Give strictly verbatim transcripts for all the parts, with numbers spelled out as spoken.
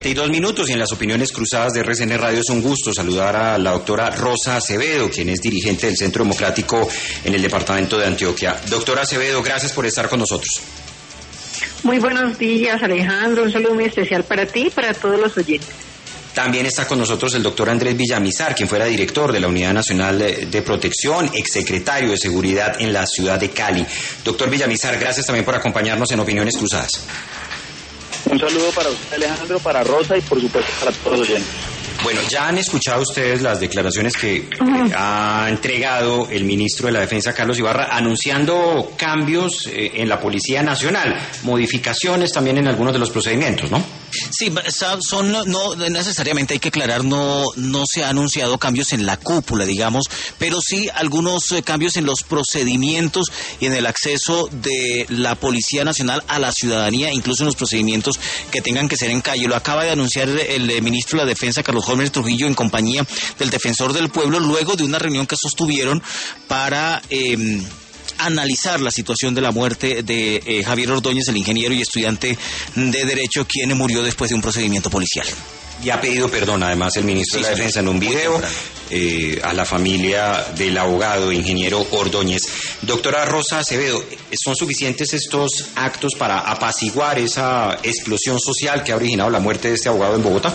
Y dos minutos y en las opiniones cruzadas de R C N Radio es un gusto saludar a la doctora Rosa Acevedo, quien es dirigente del Centro Democrático en el departamento de Antioquia. Doctora Acevedo, gracias por estar con nosotros. Muy buenos días, Alejandro. Un saludo muy especial para ti y para todos los oyentes. También está con nosotros el doctor Andrés Villamizar, quien fuera director de la Unidad Nacional de Protección, exsecretario de Seguridad en la ciudad de Cali. Doctor Villamizar, gracias también por acompañarnos en Opiniones Cruzadas. Un saludo para usted, Alejandro, para Rosa y por supuesto para todos los oyentes. Bueno, ya han escuchado ustedes las declaraciones que uh-huh. ha entregado el ministro de la Defensa, Carlos Ibarra, anunciando cambios eh, en la Policía Nacional, modificaciones también en algunos de los procedimientos, ¿no? Sí, son no, no necesariamente hay que aclarar, no no se ha anunciado cambios en la cúpula, digamos, pero sí algunos cambios en los procedimientos y en el acceso de la Policía Nacional a la ciudadanía, incluso en los procedimientos que tengan que ser en calle. Lo acaba de anunciar el ministro de la Defensa, Carlos Holmes Trujillo, en compañía del Defensor del Pueblo, luego de una reunión que sostuvieron para Eh, analizar la situación de la muerte de eh, Javier Ordóñez, el ingeniero y estudiante de Derecho, quien murió después de un procedimiento policial. Y ha pedido perdón, además, el ministro sí, de la Defensa en un video eh, a la familia del abogado ingeniero Ordóñez. Doctora Rosa Acevedo, ¿son suficientes estos actos para apaciguar esa explosión social que ha originado la muerte de este abogado en Bogotá?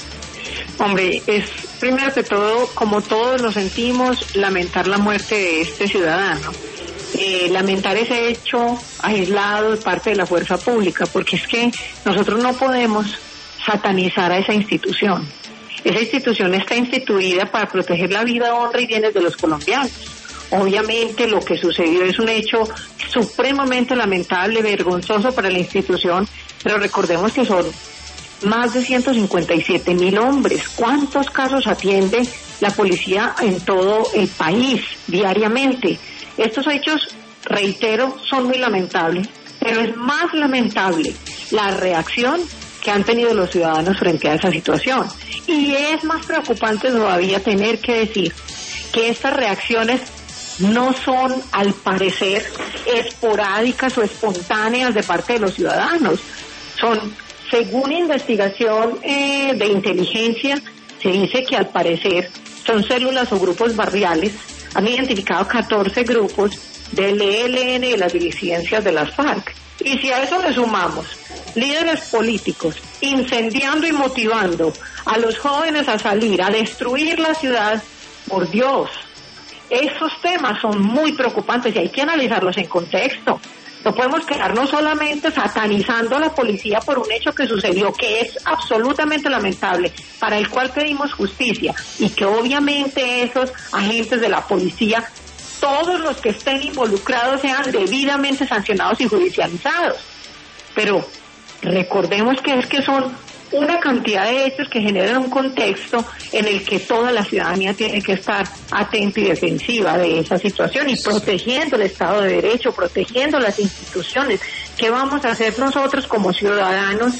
Hombre, es primero que todo, como todos lo sentimos, lamentar la muerte de este ciudadano. Eh, lamentar ese hecho aislado de parte de la fuerza pública, porque es que nosotros no podemos satanizar a esa institución. Esa institución está instituida para proteger la vida, honra y bienes de los colombianos. Obviamente lo que sucedió es un hecho supremamente lamentable, vergonzoso para la institución, pero recordemos que son más de ciento cincuenta y siete mil hombres. ¿Cuántos casos atiende la policía en todo el país diariamente? Estos hechos, reitero, son muy lamentables, pero es más lamentable la reacción que han tenido los ciudadanos frente a esa situación. Y es más preocupante todavía tener que decir que estas reacciones no son, al parecer, esporádicas o espontáneas de parte de los ciudadanos. Son, según investigación eh, de inteligencia, se dice que al parecer son células o grupos barriales. Han identificado catorce grupos del E L N y de las disidencias de las FARC. Y si a eso le sumamos líderes políticos incendiando y motivando a los jóvenes a salir, a destruir la ciudad, por Dios, esos temas son muy preocupantes y hay que analizarlos en contexto. No podemos quedarnos solamente satanizando a la policía por un hecho que sucedió, que es absolutamente lamentable, para el cual pedimos justicia, y que obviamente esos agentes de la policía, todos los que estén involucrados, sean debidamente sancionados y judicializados. Pero recordemos que es que son una cantidad de hechos que generan un contexto en el que toda la ciudadanía tiene que estar atenta y defensiva de esa situación y protegiendo el Estado de Derecho, protegiendo las instituciones. ¿Qué vamos a hacer nosotros como ciudadanos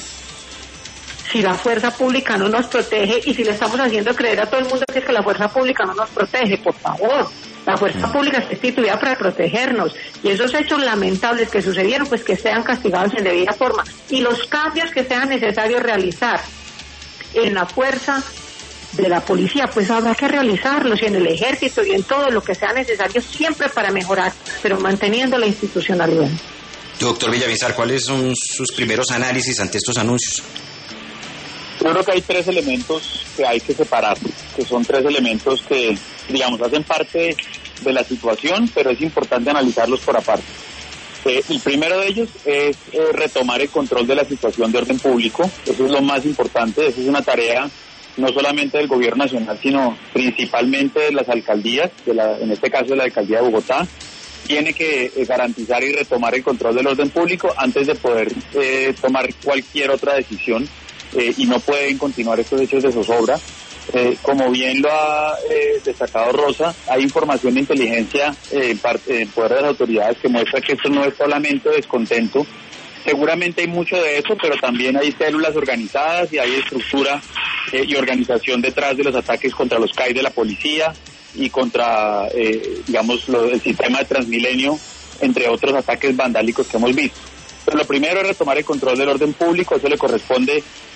si la fuerza pública no nos protege y si le estamos haciendo creer a todo el mundo que es que la fuerza pública no nos protege? Por favor, la fuerza pública está instituida para protegernos, y esos hechos lamentables que sucedieron, pues que sean castigados en debida forma, y los cambios que sean necesarios realizar en la fuerza de la policía, pues habrá que realizarlos, y en el ejército y en todo lo que sea necesario, siempre para mejorar, pero manteniendo la institucionalidad. Doctor Villamizar, ¿cuáles son sus primeros análisis ante estos anuncios? Yo creo que hay tres elementos que hay que separar, que son tres elementos que, digamos, hacen parte de la situación, pero es importante analizarlos por aparte. Eh, el primero de ellos es eh, retomar el control de la situación de orden público. Eso es lo más importante, eso es una tarea no solamente del gobierno nacional, sino principalmente de las alcaldías, de la, en este caso de la alcaldía de Bogotá. Tiene que eh, garantizar y retomar el control del orden público antes de poder eh, tomar cualquier otra decisión. Eh, y no pueden continuar estos hechos de zozobra. Eh, como bien lo ha eh, destacado Rosa, hay información de inteligencia eh, en, parte, en poder de las autoridades que muestra que esto no es solamente descontento. Seguramente hay mucho de eso, pero también hay células organizadas y hay estructura eh, y organización detrás de los ataques contra los C A I de la policía y contra, eh, digamos, lo, el sistema de Transmilenio, entre otros ataques vandálicos que hemos visto. Pero lo primero es retomar el control del orden público. Eso le corresponde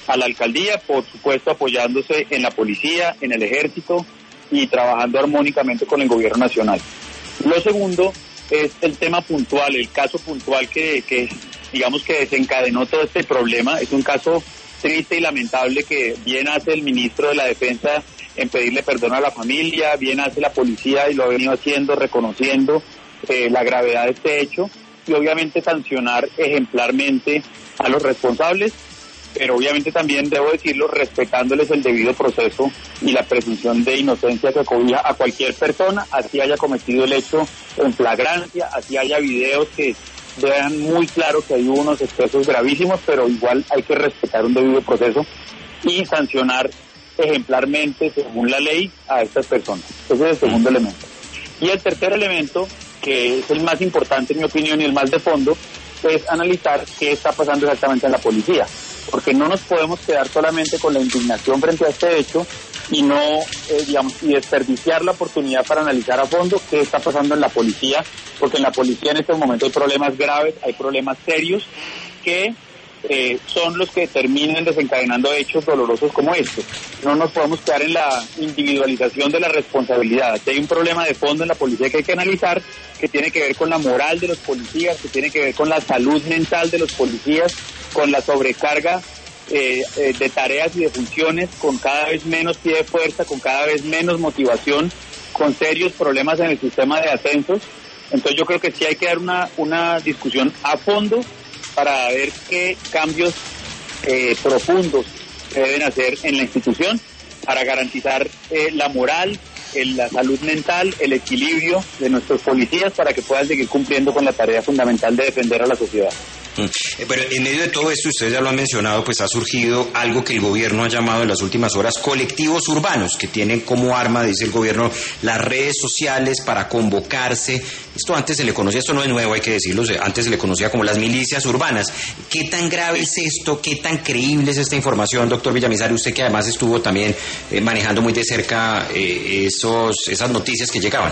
a la alcaldía, por supuesto apoyándose en la policía, en el ejército y trabajando armónicamente con el gobierno nacional. Lo segundo es el tema puntual, el caso puntual que, que digamos que desencadenó todo este problema. Es un caso triste y lamentable que bien hace el ministro de la Defensa en pedirle perdón a la familia, bien hace la policía y lo ha venido haciendo, reconociendo eh, la gravedad de este hecho y obviamente sancionar ejemplarmente a los responsables, pero obviamente también debo decirlo respetándoles el debido proceso y la presunción de inocencia que cobija a cualquier persona, así haya cometido el hecho en flagrancia, así haya videos que vean muy claro que hay unos excesos gravísimos, pero igual hay que respetar un debido proceso y sancionar ejemplarmente según la ley a estas personas. Ese es el segundo elemento. Y el tercer elemento, que es el más importante en mi opinión y el más de fondo, es analizar qué está pasando exactamente en la policía, porque no nos podemos quedar solamente con la indignación frente a este hecho y no, eh, digamos, y desperdiciar la oportunidad para analizar a fondo qué está pasando en la policía, porque en la policía en este momento hay problemas graves, hay problemas serios que eh, son los que terminan desencadenando hechos dolorosos como este. No nos podemos quedar en la individualización de la responsabilidad. Aquí hay un problema de fondo en la policía que hay que analizar, que tiene que ver con la moral de los policías, que tiene que ver con la salud mental de los policías, con la sobrecarga eh, eh, de tareas y de funciones, con cada vez menos pie de fuerza, con cada vez menos motivación, con serios problemas en el sistema de ascensos. Entonces yo creo que sí hay que dar una, una discusión a fondo para ver qué cambios eh, profundos se deben hacer en la institución para garantizar eh, la moral, el, la salud mental, el equilibrio de nuestros policías para que puedan seguir cumpliendo con la tarea fundamental de defender a la sociedad. Pero en medio de todo esto, ustedes ya lo han mencionado, pues ha surgido algo que el gobierno ha llamado en las últimas horas colectivos urbanos, que tienen como arma, dice el gobierno, las redes sociales para convocarse. Esto antes se le conocía, esto no es nuevo, hay que decirlo, antes se le conocía como las milicias urbanas. ¿Qué tan grave es esto? ¿Qué tan creíble es esta información, doctor Villamizar? Usted que además estuvo también eh, manejando muy de cerca eh, esos, esas noticias que llegaban.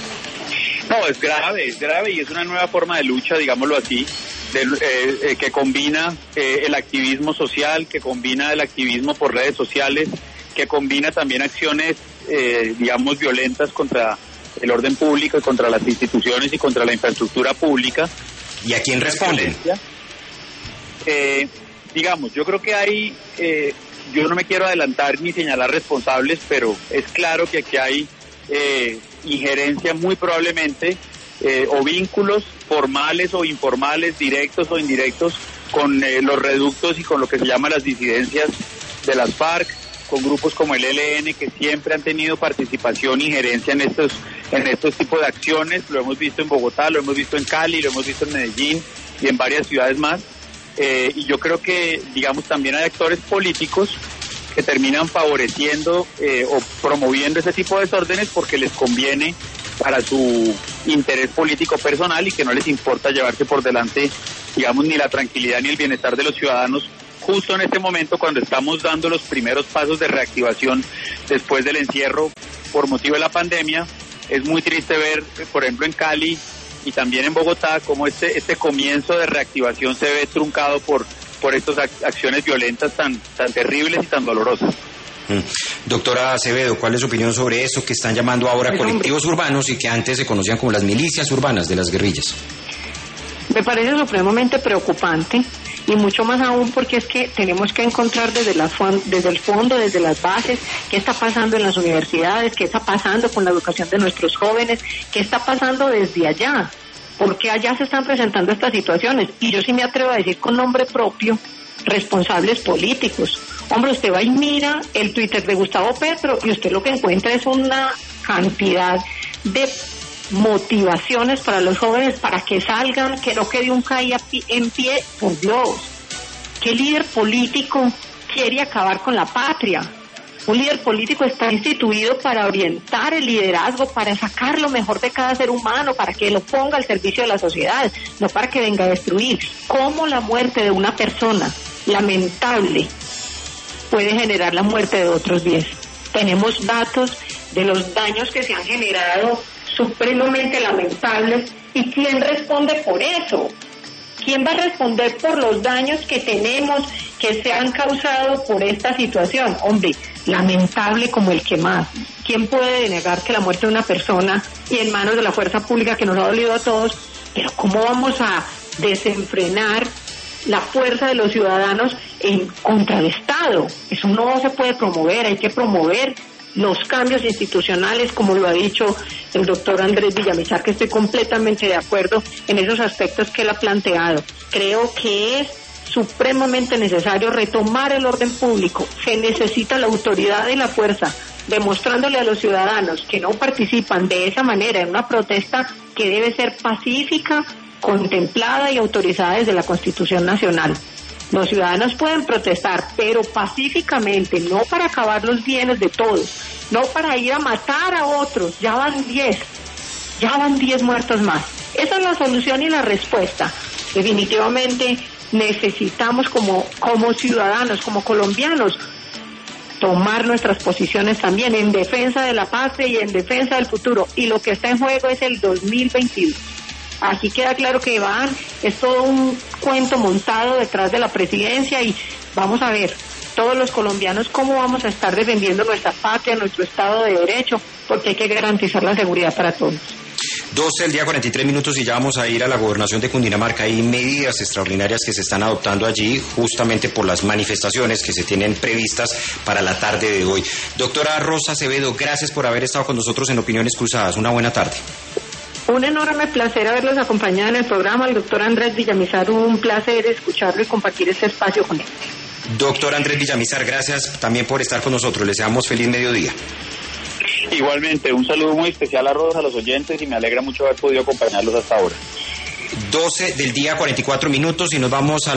No, es grave, es grave y es una nueva forma de lucha, digámoslo así, de, eh, eh, que combina eh, el activismo social, que combina el activismo por redes sociales, que combina también acciones, eh, digamos, violentas contra el orden público y contra las instituciones y contra la infraestructura pública. ¿Y a quién responden? Eh, digamos, yo creo que hay, eh, yo no me quiero adelantar ni señalar responsables, pero es claro que aquí hay eh, injerencia muy probablemente eh, o vínculos formales o informales, directos o indirectos con eh, los reductos y con lo que se llama las disidencias de las FARC, con grupos como el E L N que siempre han tenido participación e injerencia en estos en estos tipos de acciones. Lo hemos visto en Bogotá, lo hemos visto en Cali, lo hemos visto en Medellín y en varias ciudades más. Eh, y yo creo que, digamos, también hay actores políticos que terminan favoreciendo eh, o promoviendo ese tipo de desórdenes porque les conviene para su interés político personal y que no les importa llevarse por delante, digamos, ni la tranquilidad ni el bienestar de los ciudadanos justo en este momento cuando estamos dando los primeros pasos de reactivación después del encierro por motivo de la pandemia. Es muy triste ver, por ejemplo, en Cali y también en Bogotá, cómo este, este comienzo de reactivación se ve truncado por por estas acciones violentas tan, tan terribles y tan dolorosas. Mm. Doctora Acevedo, ¿cuál es su opinión sobre eso que están llamando ahora pues, colectivos hombre. urbanos y que antes se conocían como las milicias urbanas de las guerrillas? Me parece supremamente preocupante y mucho más aún porque es que tenemos que encontrar desde, la, desde el fondo, desde las bases, qué está pasando en las universidades, qué está pasando con la educación de nuestros jóvenes, qué está pasando desde allá. Porque allá se están presentando estas situaciones y yo sí me atrevo a decir con nombre propio responsables políticos. Hombre, usted va y mira el Twitter de Gustavo Petro y usted lo que encuentra es una cantidad de motivaciones para los jóvenes para que salgan, que no quede un caí en pie. Por Dios, ¿qué líder político quiere acabar con la patria? Un líder político está instituido para orientar el liderazgo, para sacar lo mejor de cada ser humano, para que lo ponga al servicio de la sociedad, no para que venga a destruir. ¿Cómo la muerte de una persona lamentable puede generar la muerte de otros diez? Tenemos datos de los daños que se han generado supremamente lamentables. ¿Y quién responde por eso? ¿Quién va a responder por los daños que tenemos que se han causado por esta situación. Hombre, lamentable como el que más. ¿Quién puede negar que la muerte de una persona y en manos de la fuerza pública que nos ha dolido a todos? Pero ¿cómo vamos a desenfrenar la fuerza de los ciudadanos en contra del Estado? Eso no se puede promover, hay que promover los cambios institucionales, como lo ha dicho el doctor Andrés Villamizar, que estoy completamente de acuerdo en esos aspectos que él ha planteado. Creo que es supremamente necesario retomar el orden público. Se necesita la autoridad de la fuerza, demostrándole a los ciudadanos que no participan de esa manera en una protesta que debe ser pacífica, contemplada y autorizada desde la Constitución Nacional. Los ciudadanos pueden protestar, pero pacíficamente, no para acabar los bienes de todos, no para ir a matar a otros. Ya van diez, ya van diez muertos más. Esa es la solución y la respuesta. Definitivamente necesitamos como, como ciudadanos, como colombianos, tomar nuestras posiciones también en defensa de la patria y en defensa del futuro. Y lo que está en juego es el dos mil veintiuno. Aquí queda claro que Iván es todo un cuento montado detrás de la presidencia y vamos a ver todos los colombianos cómo vamos a estar defendiendo nuestra patria, nuestro Estado de Derecho, porque hay que garantizar la seguridad para todos. doce del día, cuarenta y tres minutos, y ya vamos a ir a la gobernación de Cundinamarca. Hay medidas extraordinarias que se están adoptando allí justamente por las manifestaciones que se tienen previstas para la tarde de hoy. Doctora Rosa Acevedo, gracias por haber estado con nosotros en Opiniones Cruzadas. Una buena tarde. Un enorme placer haberlos acompañado en el programa. El doctor Andrés Villamizar, un placer escucharlo y compartir este espacio con él. Doctor Andrés Villamizar, gracias también por estar con nosotros. Les deseamos feliz mediodía. Igualmente, un saludo muy especial a todos, a los oyentes, y me alegra mucho haber podido acompañarlos hasta ahora. doce del día, cuarenta y cuatro minutos, y nos vamos a